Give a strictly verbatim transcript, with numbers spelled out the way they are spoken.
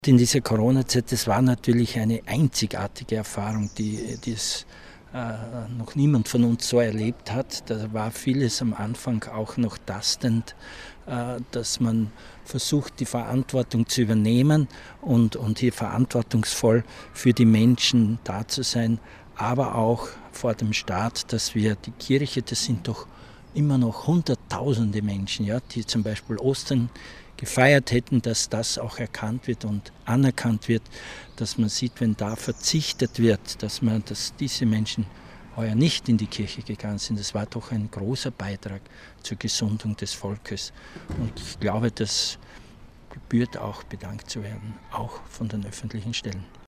In dieser Corona-Zeit, das war natürlich eine einzigartige Erfahrung, die, die es äh, noch niemand von uns so erlebt hat. Da war vieles am Anfang auch noch tastend, äh, dass man versucht, die Verantwortung zu übernehmen und, und hier verantwortungsvoll für die Menschen da zu sein, aber auch vor dem Staat, dass wir die Kirche, das sind doch immer noch Hunderttausende Menschen, ja, die zum Beispiel Ostern gefeiert hätten, dass das auch erkannt wird und anerkannt wird, dass man sieht, wenn da verzichtet wird, dass man, dass diese Menschen heuer nicht in die Kirche gegangen sind. Das war doch ein großer Beitrag zur Gesundung des Volkes. Und ich glaube, das gebührt auch bedankt zu werden, auch von den öffentlichen Stellen.